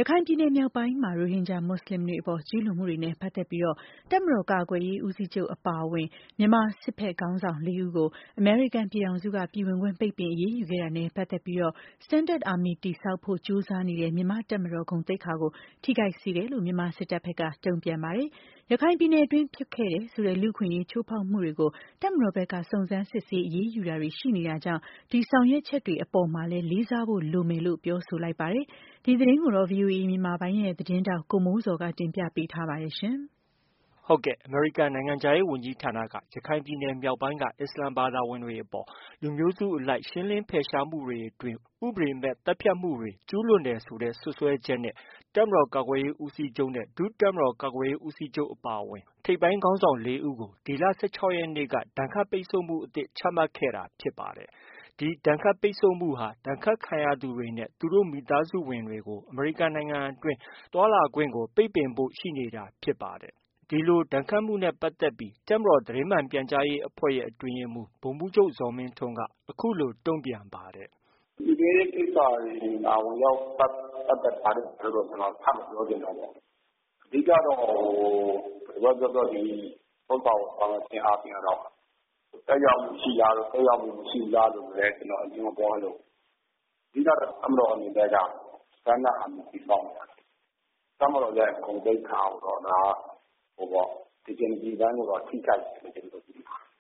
ခိုင်ပြည်နယ်မြောက်ပိုင်းမှာ ရိုဟင်ဂျာမွတ်ဆလင်တွေအပေါ်ကျူးလွန်မှုတွေနဲ့ပတ်သက်ပြီးတပ်မတော်ကာကွယ်ရေးဦးစီးချုပ်အပါအဝင်မြန်မာစစ်ဘက်ခေါင်းဆောင် 4 ဦးကိုအမေရိကန်ပြည်ထောင်စုကပြည်ဝင်ခွင့်ပိတ်ပင်အရေးယူခဲ့တာနဲ့ပတ်သက်ပြီးStandard Army တည်ဆောက်ဖို့ကြိုးစားနေတဲ့မြန်မာ့တပ်မတော်ဂုဏ်သိက္ခာကိုထိခိုက်စေတယ်လို့မြန်မာစစ်တပ်ဘက်ကတုံ့ပြန်ပါတယ်။ရခိုင်ပြည်နယ်အတွင်းဖြစ်ခဲ့တယ်ဆိုတဲ့လူ့အခွင့်အရေးချိုးဖောက်မှုတွေကိုတပ်မတော်ဘက်ကစုံစမ်းစစ်ဆေးအရေးယူတာတွေရှိနေတာကြောင့်ဒီဆောင်ရွက်ချက်တွေအပေါ်မှာလည်းလေးစားဖို့လိုမယ်လို့ပြောဆိုလိုက်ပါတယ်။ဒီသတင်းကိုVOA မြန်မာပိုင်းရဲ့သတင်းထောက်ကိုမိုးဇော်ကတင်ပြပေးထားပါတယ်။ဟုတ်ကဲ့ အမေရိကန်နိုင်ငံခြားရေးဝန်ကြီးဌာနကရခိုင်ပြည်နယ်မြောက်ပိုင်းကအစ္စလာမ်ဘာသာဝင်တွေအပေါ်လူမျိုးစုအလိုက်ရှင်းလင်းဖယ်ရှားမှုတွေအတွင်းဥပဒေမဲ့သတ်ဖြတ်မှုတွေကျူးလွန်တယ်ဆိုတဲ့စွပ်စွဲချက်နဲ့တပ်မတော်ကာကွယ်ရေးဦးစီးချုပ်နဲ့ဒုတပ်မတော်ကာကွယ်ရေးဦးစီးချုပ်အပါအဝင်ထိပ်ပိုင်းခေါင်းဆောင် 4 ဦးကိုဒီလ 16 ရက်နေ့ကဒဏ်ခတ်ပိတ်ဆို့မှုအသစ်ချမှတ်ခဲ့တာဖြစ်ပါတယ်။ ဒီဒဏ်ခတ်ပိတ်ဆို့မှုဟာဒဏ်ခတ်ခံရသူတွေနဲ့သူတို့မိသားစုဝင်တွေကိုအမေရိကန်နိုင်ငံအတွင်းသွားလာခွင့်ကိုပိတ်ပင်ဖို့ရှိနေတာဖြစ်ပါတယ်။ ဒီလိုဒဏ်ခတ်မှုနဲ့ပတ်သက်ပြီးတပ်မတော်သတင်းမှန်ပြန်ကြားရေးအဖွဲ့ရဲ့အတွင်းရေးမှူးဗိုလ်မှူးချုပ်ဇော်မင်းထွန်းကအခုလိုတုံ့ပြန်ပါတယ်။ “ပြည်တွင်းရေးကိစ္စတွေမှာဝင်ရောက်ပတ်သက်ထားတယ်လို့တော့ကျနော်ထပ်မပြောချင်တော့ပါဘူး။အဓိကတော့ဘယ်လိုပဲပြောပြောဒီဥစ္စာကိုဆောင်ရွက်ခြင်းအားဖြင့်ကတော့သက်ရောက်မှုရှိလားလို့သက်ရောက်မှုမရှိဘူးလားလို့လည်းကျနော်အငြင်းမပွားလို့အဓိကတော့တပ်မတော်အနေနဲ့ကStandard Army တည်ဆောက်နေတာ။တပ်မတော်ရဲ့ဂုဏ်သိက္ခာကိုတော့ဒါဒီချိန်ဒီတိုင်းကိုတော့ထိခိုက်တယ်လို့ကျနော်တို့ပြောပါတယ်။ ”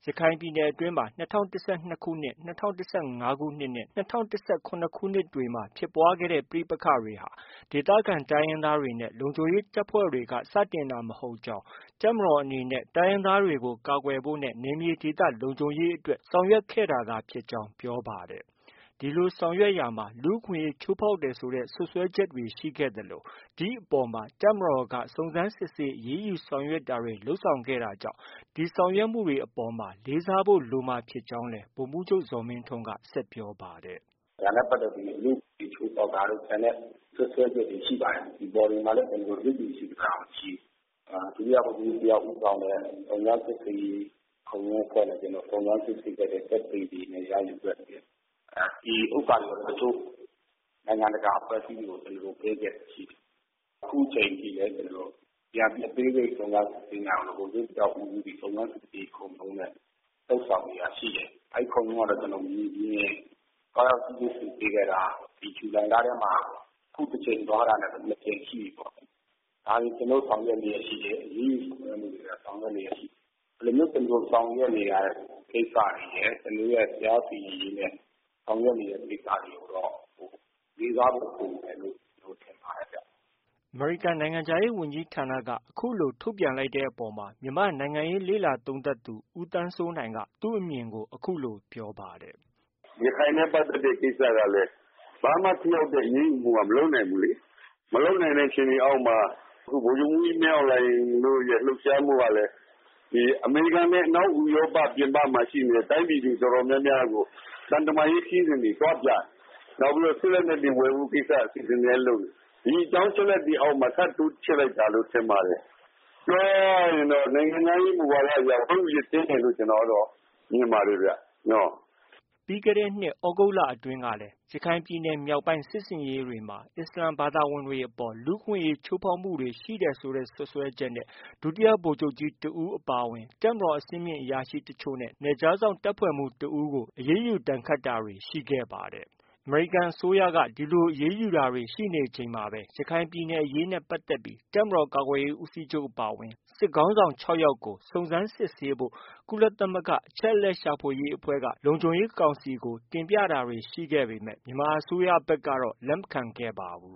ရခိုင်ပြည်နယ်အတွင်းမှာ၂၀၁၂ခုနှစ်၊၂၀၁၅ခုနှစ်နဲ့၂၀၁၇ခုနှစ်တွေမှာဖြစ်ပွားခဲ့တဲ့ပဋိပက္ခတွေဟာဒေသခံတိုင်းရင်းသားတွေနဲ့လုံခြုံရေးတပ်ဖွဲ့တွေကစတင်တာမဟုတ်ကြောင်း၊တပ်မတော်အနေနဲ့တိုင်းရင်းသားတွေကိုကာကွယ်ဖို့နဲ့နယ်မြေဒေသလုံခြုံရေးအတွက်ဆောင်ရွက်ခဲ့တာသာဖြစ်ကြောင်းပြောပါတယ်။ ဒီလိုဆောင်ရွက်ရာမှာလူ့အခွင့်အရေးချိုးဖောက်တယ်ဆိုတဲ့စွပ်စွဲချက်တွေရှိခဲ့သလိုဒီအပေါ်မှာတပ်မတော်ကစုံစမ်းစစ်ဆေးအရေးယူဆောင်ရွက်တာတွေလုပ်ဆောင်ခဲ့တာကြောင့်ဒီဆောင်ရွက်မှုတွေအပေါ်မှာလေးစားဖို့လိုမှာဖြစ်ကြောင်းလည်းဗိုလ်မှူးချုပ်ဇော်မင်းထွန်းကဆက်ပြောပါတယ်။“ဒါနဲ့ပတ်သက်ပြီးလူ့အခွင့်အရေးချိုးဖောက်တာတို့ကျန်တဲ့စွပ်စွဲချက်တွေရှိပါတယ်။ဒီအပေါ်တွေမှာလည်းကျနော်တို့လျစ်လျူရှုထားတာမရှိဘူး။ဒုတိယဗိုလ်မှူးကြီးတယောက်ဦးဆောင်တဲ့စုံစမ်းစစ်ဆေးရေးခုံရုံးအဖွဲ့နဲ့ကျနော်စုံစမ်းစစ်ဆေးခဲ့တဲ့သက်သေတွေနဲ့ရယူခဲ့တယ်။ဒီဥစ္စာတွေတချို့နိုင်ငံတကာအဖွဲ့အစည်းတွေကိုကျနော်တို့ပေးခဲ့တာရှိတယ်။အခုချိန်ထိလည်းကျနော်တို့ပြန်ပြီးအသေးစိတ်စုံစမ်းစစ်ဆေးနိုင်အောင်လို့ဗိုလ်မှူးချုပ်တယောက်ဦးစီးပြီးစုံစမ်းစစ်ဆေးရေးခုံရုံးနဲ့လုပ်ဆောင်နေတာရှိတယ်။အဲဒီခုံရုံးကတော့ကျနော်မြေပြင်သွားရောက်ကြည့်ရှုစစ်ဆေးခဲ့တာဒီဇူလိုင်လထဲမှာအခုတစ်ချိန်သွားတာနဲ့2ကြိမ်ရှိပြီပေါ့။ဒါတွေကျနော်တို့ဆောင်ရွက်လျက်ရှိတယ်။အရေးယူဆောင်ရွက်မှုတွေဆောင်ရွက်လျက်ရှိတယ်။ဒီလိုမျိုးကျနော်တို့ဆောင်ရွက်နေတဲ့ကိစ္စတွေရယ်ကျနော်တို့ရဲ့တရားစီရင်ရေးနဲ့ဆောင်ရွက်နေတဲ့ကိစ္စတွေကိုတော့လေးစားဖို့လိုမယ်လို့ကျနော်ထင်ပါတယ်ဗျ။” အမေရိကန်နိုင်ငံခြားရေးဝန်ကြီးဌာနကအခုလိုထုတ်ပြန်လိုက်တဲ့အပေါ်မှာမြန်မာ့နိုင်ငံရေးလေ့လာသုံးသပ်သူဦးသန်းစိုးနိုင်ကသူ့အမြင်ကိုအခုလိုပြောပါတယ်။“ရခိုင်နဲ့ပတ်သက်တဲ့ကိစ္စကလည်းဘာမှထိရောက်တဲ့အရေးယူမှုကမလုပ်နိုင်ဘူးလေ။မလုပ်နိုင်တဲ့အခြေအနေအောက်မှာအခုဗိုလ်ချုပ်မှူးကြီးမင်းအောင်လှိုင်တို့ရဲ့လှုပ်ရှားမှုကလည်းအမေရိကန်နဲ့အနောက်ဥရောပပြင်ပမှာရှိနေတဲ့တိုင်းပြည်တွေတော်တော်များများကိုသံတမန်ရေးခရီးစဉ်တွေသွားပြတယ်။နောက်ပြီးတော့စစ်လက်နက်တွေဝယ်ဖို့ကိစ္စအစီအစဉ်တွေလည်းလုပ်တယ်။ဒီအကြောင်းအချက်အလက်တွေအောက်မှာထပ်တိုးချဲ့လိုက်တာလို့ထင်ပါတယ်။ပြောရရင်တော့နိုင်ငံခြားရေးမူဝါဒအရခွင့်ပြုချက်တင်းတယ်လို့ကျနော်ကတော့မြင်ပါတယ်ဗျ။” ပြီးခဲ့တဲ့နှစ်သြဂုတ်လအတွင်းကလည်းရခိုင်ပြည်နယ်မြောက်ပိုင်းစစ်ဆင်ရေးတွေမှာအစ္စလာမ်ဘာသာဝင်တွေအပေါ်လူ့အခွင့်အရေးချိုးဖောက်မှုတွေရှိတယ်ဆိုတဲ့စွပ်စွဲချက်နဲ့ဒုတိယဗိုလ်ချုပ်ကြီးတစ်ဦးအပါအဝင်တပ်မတော်အဆင့်မြင့်အရာရှိတချို့နဲ့နယ်ခြားစောင့်တပ်ဖွဲ့မှူးတစ်ဦးကိုအရေးယူဒဏ်ခတ်တာတွေရှိခဲ့ပါတယ်။ အမေရိကန်အစိုးရကဒီလိုအရေးယူတာတွေရှိနေချိန်မှာပဲရခိုင်ပြည်နယ်အရေးနဲ့ပတ်သက်ပြီးတပ်မတော်ကာကွယ်ရေးဦးစီးချုပ်အပါအဝင်စစ်ခေါင်းဆောင် 6 ယောက်ကိုစုံစမ်းစစ်ဆေးဖို့ကုလသမဂ္ဂအချက်အလက်ရှာဖွေရေးအဖွဲ့ကလုံခြုံရေးကောင်စီကိုတင်ပြတာတွေရှိခဲ့ပေမဲ့မြန်မာအစိုးရဘက်ကတော့လက်မခံခဲ့ပါဘူး